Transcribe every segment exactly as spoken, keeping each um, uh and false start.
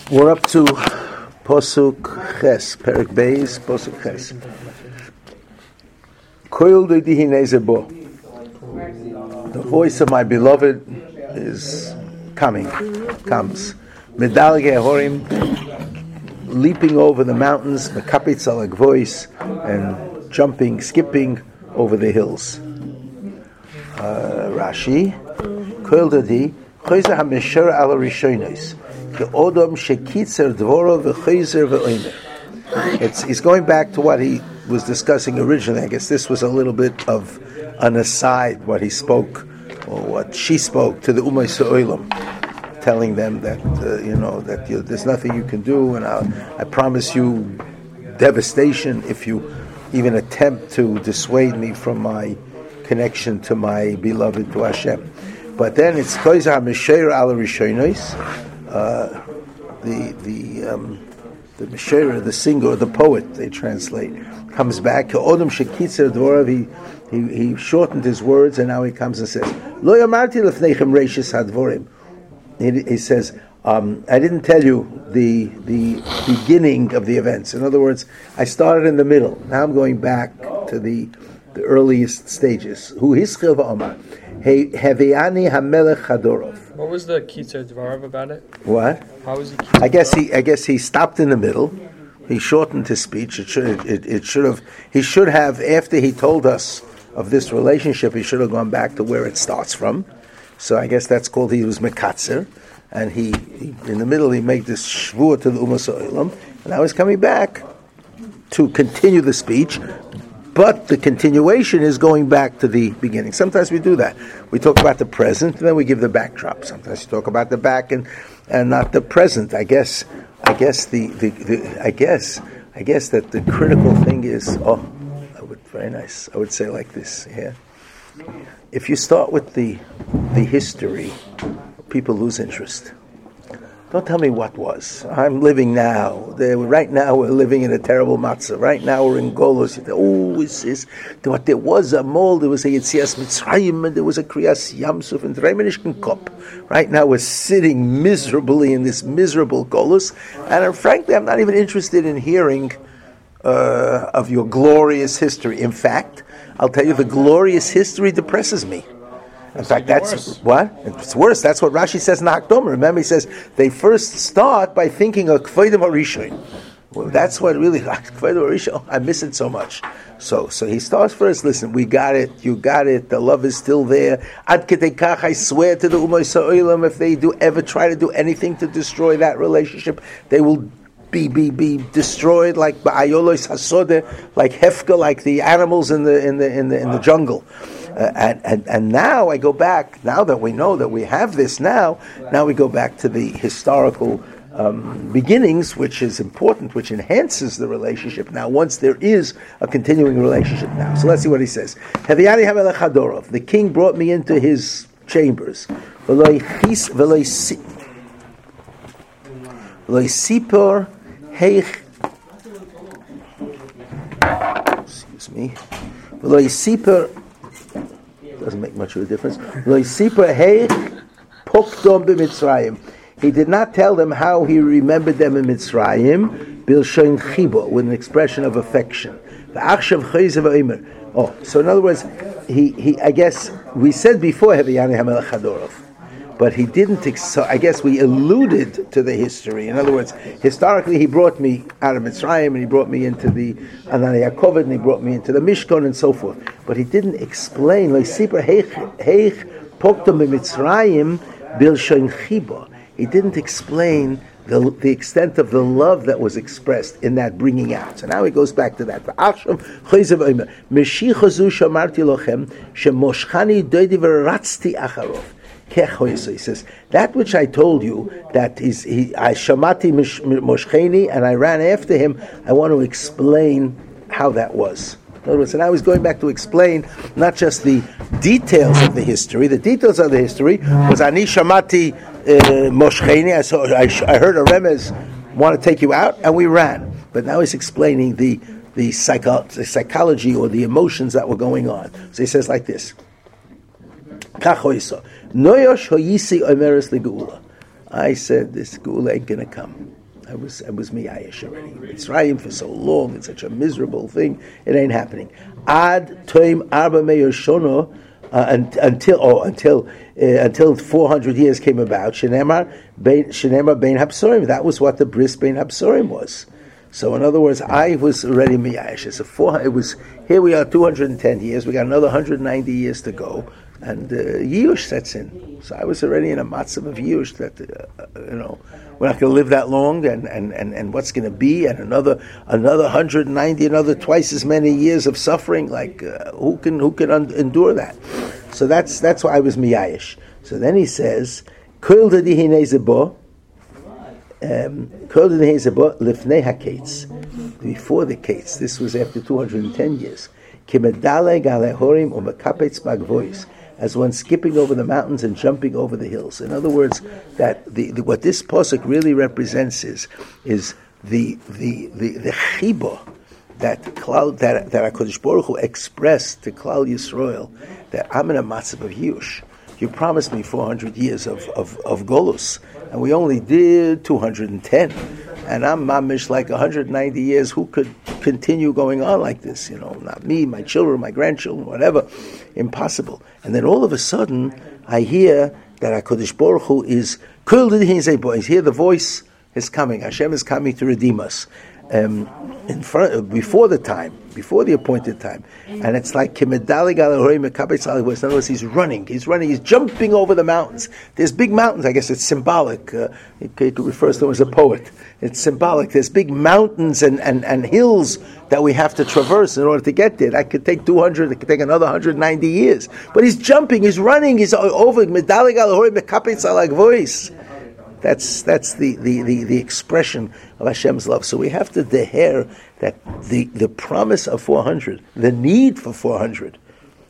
We're up to Posuk Ches, Perek Beis, Posuk Ches. Koil doidihi nezebo. The voice of my beloved is coming, comes. Medalge Horim, leaping over the mountains, Mekapitz alag voice, and jumping, skipping over the hills. Uh, Rashi, Koil doidihi, Choyzer ha-mesher ala rishonos. It's he's going back to what he was discussing originally. I guess this was a little bit of an aside, what he spoke, or what she spoke to the Umay Sa'olam, telling them that, uh, you know, that you, there's nothing you can do, and I'll, I promise you devastation if you even attempt to dissuade me from my connection to my beloved, to Hashem. But then it's Koyza HaMesher Ala Rishonos. Uh, the the um, the Mesher, the singer, the poet, they translate, comes back. Odom shekitzer dvorav. He he he shortened his words, and now he comes and says, Lo yamarti lefneichem reishis hadvorim. He he says, um, I didn't tell you the the beginning of the events. In other words, I started in the middle. Now I'm going back to the the earliest stages. Hu hischil va'omar. Hey, Heviani Hamelech Hadorov. What was the Kitzer Dvarav about it? What? How was he? I guess he. I guess he stopped in the middle. He shortened his speech. It should. It, it should have. He should have. After he told us of this relationship, he should have gone back to where it starts from. So I guess that's called. He was Mekatzer, and he, he in the middle he made this shvur to the Umas Olam, and now he's coming back to continue the speech. But the continuation is going back to the beginning. Sometimes we do that. We talk about the present, and then we give the backdrop. Sometimes we talk about the back and, and not the present. I guess, I guess the, the, the I guess, I guess that the critical thing is. Oh, I would very nice. I would say like this. Yeah. If you start with the the history, people lose interest. Don't tell me what was. I'm living now. There, right now we're living in a terrible matzah. Right now we're in Golos. Oh, it's, it's, what there was a mole, there was a Yetzias Mitzrayim, and there was a Kriyas Yamsuf, and Reimenishkin Kop. Right now we're sitting miserably in this miserable Golos, and uh, frankly I'm not even interested in hearing uh, of your glorious history. In fact, I'll tell you, the glorious history depresses me. In fact, that's worse. What? It's worse. That's what Rashi says in Hakdom. Remember, he says they first start by thinking of Kvodim HaRishon. Well, that's what really, Kvodim HaRishon, oh, I miss it so much. So so he starts first, listen, we got it, you got it, the love is still there. Ad Kedei Kach, I swear to the Umay Sa'olam, if they do ever try to do anything to destroy that relationship, they will be be be destroyed like Ba'ayolos Hasodeh, like Hefka, like the animals in the in the in the in the jungle. Uh, and, and and now I go back, now that we know that we have this now, now we go back to the historical um, beginnings, which is important, which enhances the relationship now, once there is a continuing relationship now. So let's see what he says. Heviani HaMelech Hadorov, the king brought me into his chambers. V'loi sipor heich, excuse me, v'loi sipor, doesn't make much of a difference. He did not tell them how he remembered them in Mitzrayim, Bilshain Chibo, with an expression of affection. Oh, so in other words, he, he I guess we said before Heviani Hamelech Hadorov, but he didn't. Ex- so I guess we alluded to the history. In other words, historically, he brought me out of Mitzrayim, and he brought me into the Anan Yaakov, and he brought me into the Mishkan, and so forth. But he didn't explain. He didn't explain the the extent of the love that was expressed in that bringing out. So now he goes back to that. He says, that which I told you, that is, he, I shamati moshcheni, and I ran after him, I want to explain how that was. In other words, so now he's going back to explain not just the details of the history. The details of the history was ani shamati moshcheni, I saw, I, I heard a remez, want to take you out, and we ran. But now he's explaining the the, psycho, the psychology or the emotions that were going on. So he says like this. I said, this Geula ain't going to come. I was I was miyayish already. Mitzrayim for so long, it's such a miserable thing. It ain't happening. Ad toim arba meir shono, until oh until uh, until four hundred years came about. Shenemar bein shenemar bein habsorim. That was what the bris bein habsorim was. So in other words, I was already miyayish. It's a four. It was here. We are two hundred and ten years. We got another one hundred ninety years to go. And uh, Yush sets in. So I was already in a matzav of Yush that, uh, you know, we're not going to live that long, and, and, and, and what's going to be, and another another one hundred ninety, another twice as many years of suffering. Like, uh, who can who can un- endure that? So that's that's why I was miyayish. So then he says, Kol dadihine zebo, Kol dadihine zebo lifnei hakates, before the kates. This was after two hundred ten years. Kimedale galehorim u'mekapetz bagvois, as one skipping over the mountains and jumping over the hills. In other words, that the, the what this pasuk really represents is is the the the, the chibah that Klal, that that HaKadosh Baruch Hu expressed to Klal Yisrael, that I'm in a matzav of Yush. You promised me four hundred years of, of, of Golus, and we only did two hundred ten. And I'm mamish like one hundred ninety years. Who could continue going on like this? You know, not me, my children, my grandchildren, whatever. Impossible. And then all of a sudden, I hear that HaKadosh Baruch Hu is, I hear the voice is coming. Hashem is coming to redeem us. Um, in front, before the time, before the appointed time, and it's like Kimedali Galahori Mekabetz Alivos. In other words, he's running, he's running, he's jumping over the mountains. There's big mountains. I guess it's symbolic. Uh, it, it refers to him as a poet. It's symbolic. There's big mountains and, and, and hills that we have to traverse in order to get there. That could take two hundred. It could take another one hundred ninety years. But he's jumping, he's running, he's over Kimedali Galahori Mekabetz Alivos. That's that's the, the, the, the expression of Hashem's love. So we have to deher that the, the promise of four hundred, the need for four hundred,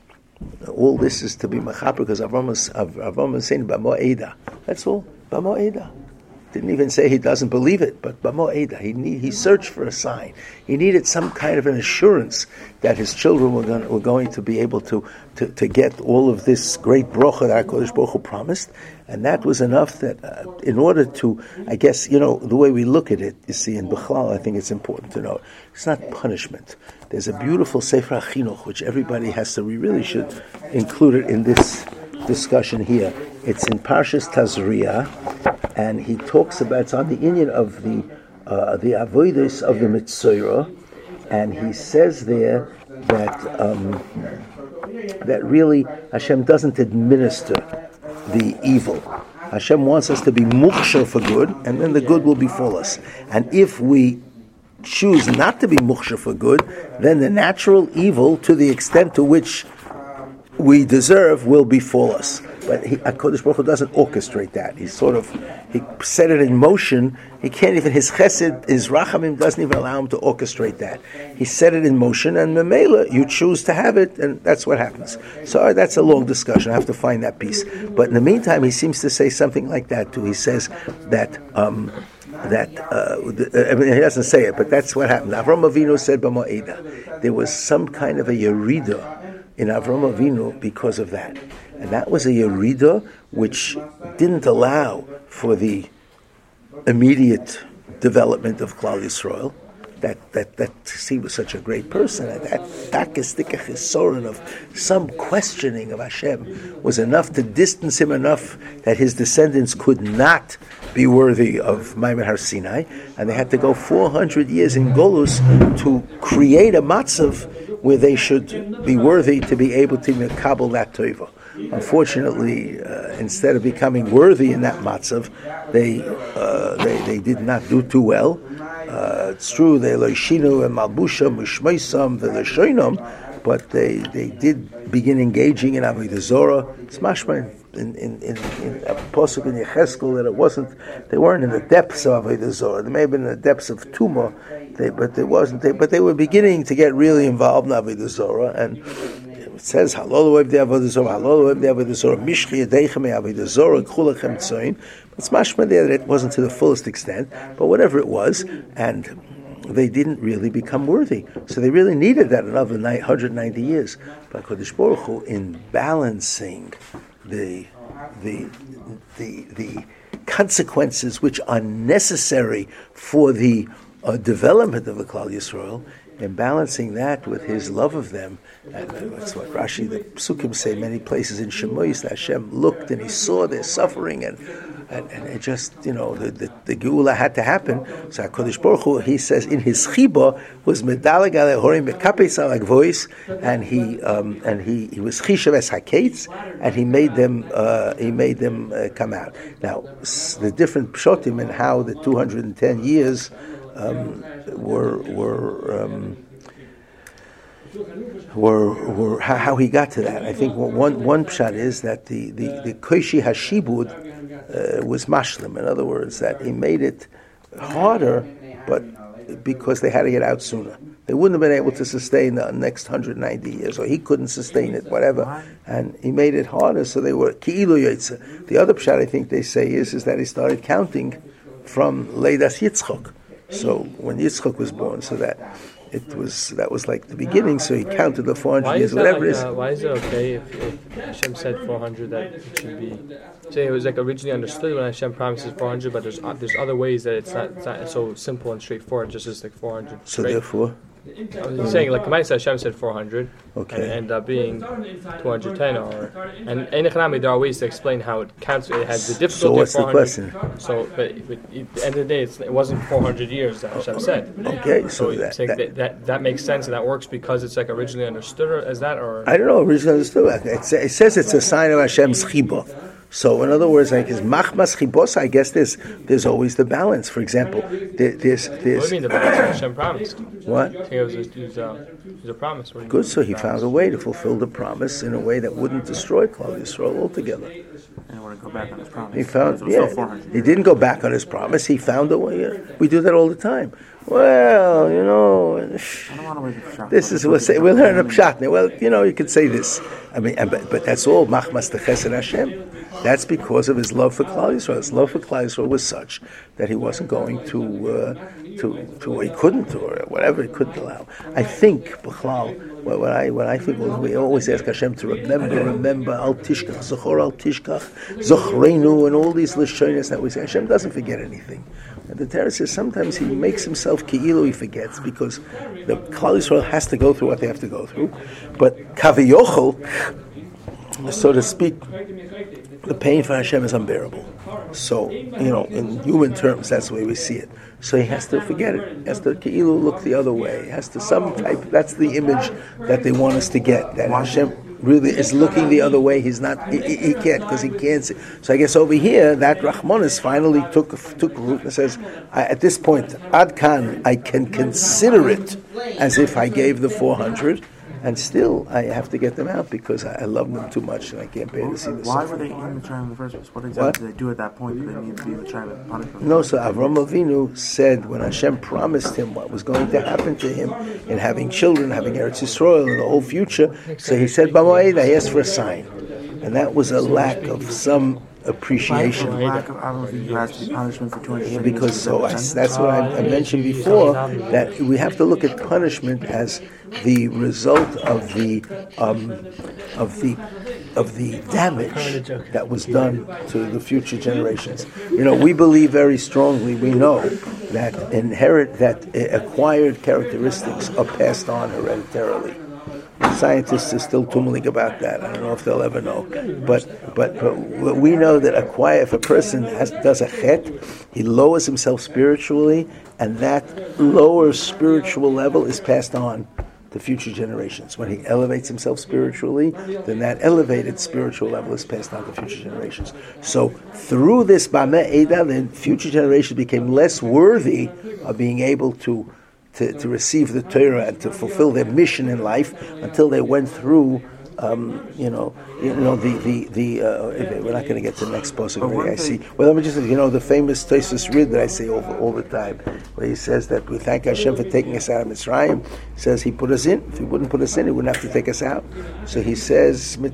all this is to be machaper because Avram is, Avram is saying Bamo Eda. That's all. Bamo Eda. Didn't even say he doesn't believe it, but Bamo Eda. He need, he searched for a sign. He needed some kind of an assurance that his children were going, were going to be able to, to, to get all of this great bracha that HaKadosh Baruch Hu promised. And that was enough that uh, in order to, I guess, you know, the way we look at it, you see, in Bechlal, I think it's important to know, it's not punishment. There's a beautiful Sefer HaChinuch, which everybody has to, we really should include it in this discussion here. It's in Parshas Tazria, and he talks about, it's on the inyan of the uh, the avodos of the Mitzorah, and he says there that um, that really Hashem doesn't administer the evil. Hashem wants us to be muksher for good, and then the good will befall us. And if we choose not to be muksher for good, then the natural evil, to the extent to which we deserve, will befall us. But he, HaKadosh Baruch Hu doesn't orchestrate that. He sort of, he set it in motion. He can't even, his chesed, his rachamim doesn't even allow him to orchestrate that. He set it in motion, and memela, you choose to have it, and that's what happens. So that's a long discussion. I have to find that piece. But in the meantime, he seems to say something like that too. He says that, um, that, uh, I mean, he doesn't say it, but that's what happened. Avram Avinu said, B'mo'eda. There was some kind of a yerida in Avram Avinu because of that. And that was a yerida which didn't allow for the immediate development of Klal Yisrael. That that that he was such a great person. And that takistika chisoron of some questioning of Hashem was enough to distance him enough that his descendants could not be worthy of Maimon Har Sinai, and they had to go four hundred years in Golus to create a matzav where they should be worthy to be able to mekabel that tova. Unfortunately, uh, instead of becoming worthy in that matzav, they, uh, they they did not do too well. Uh, it's true they loishinu and malbusham mishmeisam the leshoinam, but they they did begin engaging in avodah zorah. It's mashma in in in, in a pasuk in Yecheskel that it wasn't. They weren't in the depths of avodah zorah. They may have been in the depths of tumah, they, but they wasn't. They, but they were beginning to get really involved in avodah zorah. And it says halol oev de avodah zorah, halol oev de avodah zorah, mishchi yadeichem avodah zorah, k'chulachem tzoyin. It's mashma there that it wasn't to the fullest extent, but whatever it was, and they didn't really become worthy. So they really needed that another one hundred ninety years. But Kodesh Baruch Hu, in balancing the the the the consequences which are necessary for the uh, development of the Klal Yisrael, and balancing that with his love of them. And that's what Rashi, the Psukim say many places in Shemois, that Hashem looked and he saw their suffering, and and, and it just, you know, the, the, the Geula had to happen. So HaKadosh Baruch Hu, he says in his Chiba, was Medaleg Ale Horim Mekapes Al voice, and he um, and he, he was Chishav Es HaKetz, and he made them uh, he made them uh, come out. Now, the different Pshotim and how the two hundred ten years Um, were were um, were were how, how he got to that. I think one one pshat is that the the the koishi hashibud uh, was mashlim. In other words, that he made it harder, but because they had to get out sooner, they wouldn't have been able to sustain the next one hundred ninety years, or he couldn't sustain it, whatever. And he made it harder, so they were ki'ilu yotze. The other pshat I think they say is is that he started counting from Leidas Yitzchok. So when Yitzchak was born, so that it was that was like the beginning. So he counted the four hundred years, whatever like, it is. Uh, why is it okay if, if Hashem said four hundred that it should be? Say it was like originally understood when Hashem promises four hundred, but there's uh, there's other ways that it's not, it's not so simple and straightforward. Just as like four hundred. So therefore, I was saying like Kamai said Hashem said four hundred, okay, and it ended up being two hundred ten. Or and in Echanami there are ways to explain how it counts. It has the difficulty. So what's of the question? So, but, but at the end of the day, it's, it wasn't four hundred years that Hashem said. Okay, so, so that, like that, that, that that makes sense and that works because it's like originally understood as that, or I don't know. Originally understood. It, it says it's a sign of Hashem's chibah. So, in other words, like his machmas chibos, I guess there's there's always the balance. For example, there, there's there's. What do you mean the balance? Hashem promised. What? I think it was a, it was a, it was a promise. What do you Good. mean? So he found a way to fulfill the promise in a way that wouldn't destroy Klal Yisrael altogether. And want to go back on his promise. He found, So yeah, he didn't go back on his promise. He found a way. Yeah. We do that all the time. Well, you know, I don't want to wait for pshat. this is we'll say we'll learn a pshat. Well, you know, you could say this. I mean, but, but that's all machmas techesed Hashem. That's because of his love for Klal Yisrael. His love for Klal Yisrael was such that he wasn't going to uh, to to he couldn't or whatever he couldn't allow. I think B'chlal, what, what I what I think well, we always ask Hashem to remember, remember al tishkach, zachor al tishkach, zochreinu, and all these lishonis that we say. Hashem doesn't forget anything. And the Torah says sometimes he makes himself ki'ilu, he forgets, because the Klal Yisrael has to go through what they have to go through. But kaviyochel, so to speak, the pain for Hashem is unbearable. So, you know, in human terms, that's the way we see it. So he has to forget it. He has to ki'ilu look the other way. He has to some type, that's the image that they want us to get, that Hashem really is looking the other way. He's not, he, he can't, because he can't see. So I guess over here, that Rahmanis finally took took root and says, I, at this point, Ad Kan, I can consider it as if I gave the four hundred, and still I have to get them out because I, I love them too much and I can't bear to see this. Why were they in Mitzrayim in the first place? What exactly What? did they do at that point? Did they need to be in Mitzrayim and punished? No, so Avram Avinu said when Hashem promised him what was going to happen to him in having children, having Eretz Yisrael, and the whole future, so he said, B'moed, I asked for a sign. And that was a lack of some appreciation. The lack of Avram has to be punishment for two hundred Yeah, years. because so I, that's what I, I mentioned before, that we have to look at punishment as the result of the um, of the of the damage that was done to the future generations. You know, we believe very strongly. We know that inherit that uh, acquired characteristics are passed on hereditarily. Scientists are still tumbling about that. I don't know if they'll ever know. But but, but we know that acquire, if a person has, does a chet, he lowers himself spiritually, and that lower spiritual level is passed on to future generations. When he elevates himself spiritually, then that elevated spiritual level is passed on to future generations. So through this Bameh Eda, then future generations became less worthy of being able to To, to receive the Torah and to fulfill their mission in life until they went through, um, you know, you know the the the. Uh, we're not going to get to the next posuk. I see. Well, let me just, you know, the famous Tosfos Rid that I say all, all the time, where he says that we thank Hashem for taking us out of Mitzrayim. He says He put us in. If He wouldn't put us in, He wouldn't have to take us out. So He says,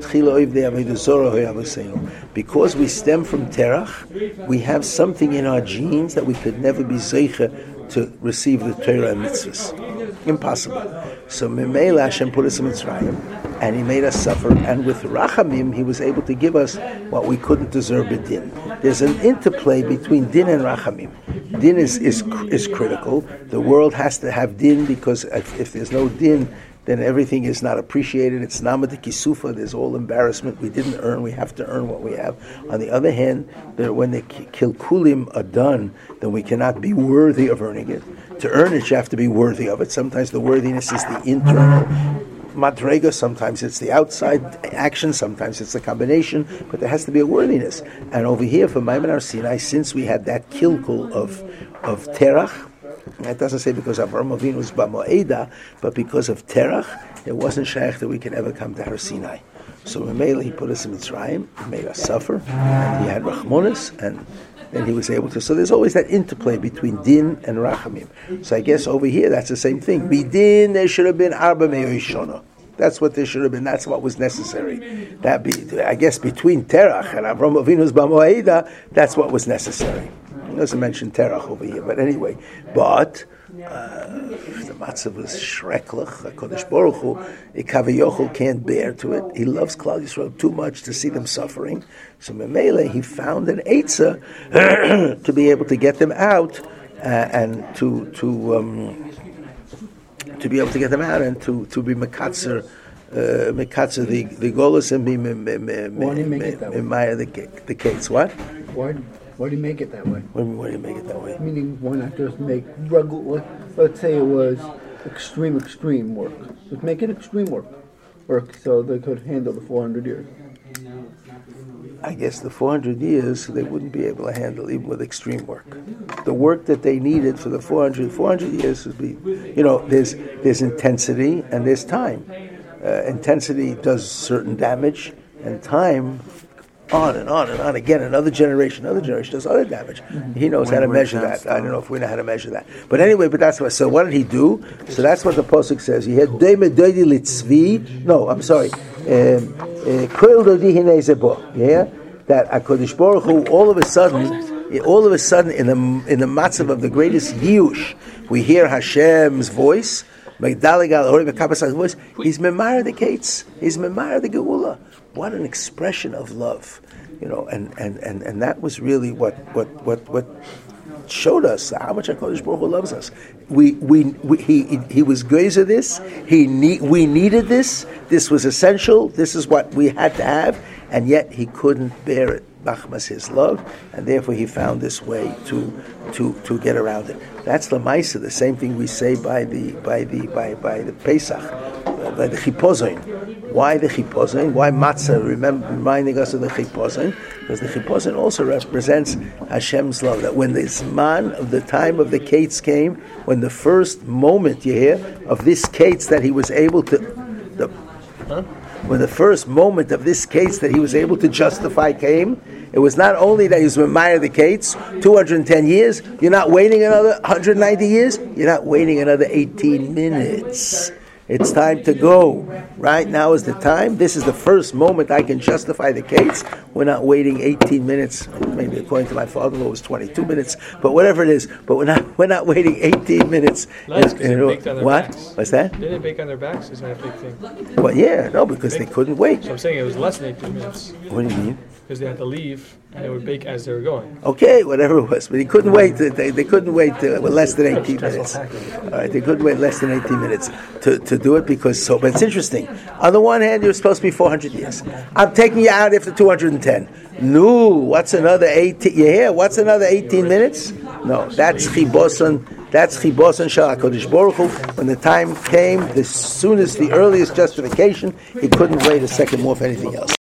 because we stem from Terach, we have something in our genes that we could never be zeicha to receive the Torah and mitzvahs. Impossible. So Memela Hashem put us in Mitzrayim, and He made us suffer, and with Rachamim He was able to give us what we couldn't deserve b'din. there's an interplay between din and rachamim. Din is, is is critical. The world has to have din because if, if there's no din, then everything is not appreciated. It's namad kisufa. There's all embarrassment. We didn't earn. We have to earn what we have. On the other hand, there, when the kilkulim are done, then we cannot be worthy of earning it. To earn it, you have to be worthy of it. Sometimes the worthiness is the internal madrega, sometimes it's the outside action, sometimes it's a combination, but there has to be a worthiness. And over here for Maimon Har Sinai, since we had that kilkul of of terach, it doesn't say because Avraham Avinu was b'moeda, but because of terach, it wasn't shaykh that we could ever come to Har Sinai. So Mamela, he put us in Mitzrayim, he made us suffer, and he had rachmonis, and then he was able to. So there's always that interplay between din and rachamim. So I guess over here that's the same thing. Bidin, there should have been arba me'oishona. That's what there should have been. That's what was necessary. That be, I guess, between terach and Avraham Avinu's b'moeda, that's what was necessary. He doesn't mention terach over here, but anyway. But uh, the matzav was shreklach. HaKadosh Baruch Hu, Ikav can't bear to it. He loves Klal Yisrael too much to see them suffering. So Memele, he found an eitzah to be able to get them out uh, and to to um, to be able to get them out and to, to be mekatzer, uh, mekatzer the the golos and be me, me, me, Why do you make it that way? the the case. What? Why? Why do you make it that way? Why, why do you make it that way? Meaning, why not just make regular? Let's say it was extreme, extreme work. Just make it extreme work, work so they could handle the four hundred years. I guess the four hundred years they wouldn't be able to handle even with extreme work. The work that they needed for the four hundred, four hundred years would be, you know, there's there's intensity and there's time. Uh, intensity does certain damage, and time on and on and on again. Another generation, another generation does other damage. Mm-hmm. He knows when how to measure that. I don't know if we know how to measure that. But anyway, but that's what. So what did he do? So that's what the pasuk says. He had deime doidi litzvi. No, I'm sorry. Um, Koil dodi hinei zebo. Yeah, that HaKadosh Baruch Hu all of a sudden, all of a sudden, in the in the matzav of the greatest yush, we hear Hashem's voice. He's memar the gates. He's memar the geula. What an expression of love, you know, and, and, and, and that was really what what, what, what showed us how much HaKadosh Baruch Hu loves us. We we, we he he was geizer this. He need, we needed this. This was essential. This is what we had to have, and yet he couldn't bear it. Machmas his love, and therefore he found this way to to to get around it. That's the Maisa, the same thing we say by the by the by by the Pesach, by the Chipozon. Why the Chipozon? Why matzah? Remember, reminding us of the Chipozon, because the Chipozon also represents Hashem's love. That when this man of the time of the Kates came, when the first moment you hear of this Kates that he was able to, the. Huh? When the first moment of this case that he was able to justify came, it was not only that he was Memayah the Kates, two hundred ten years, you're not waiting another one hundred ninety years, you're not waiting another eighteen minutes. It's time to go. Right now is the time. This is the first moment I can justify the case. We're not waiting eighteen minutes. Maybe according to my father-in-law it was twenty-two minutes, but whatever it is. But we're not we're not waiting eighteen minutes. Nice, because they baked on their what? backs. What's that? They didn't bake on their backs. Isn't that a big thing? Well, yeah, no, because they couldn't wait. So I'm saying it was less than eighteen minutes. What do you mean? Because they had to leave and they would bake as they were going. Okay, whatever it was, but he couldn't wait. They, they couldn't wait uh, well, less than eighteen minutes. All right, they couldn't wait less than eighteen minutes to, to do it because so. But it's interesting. On the one hand, you're supposed to be four hundred years. I'm taking you out after two hundred ten. No, what's another eighteen? You hear? What's another eighteen minutes? No, that's chiboson. That's chiboson shel HaKadosh Baruch Hu. When the time came, the soonest, the earliest justification, he couldn't wait a second more for anything else.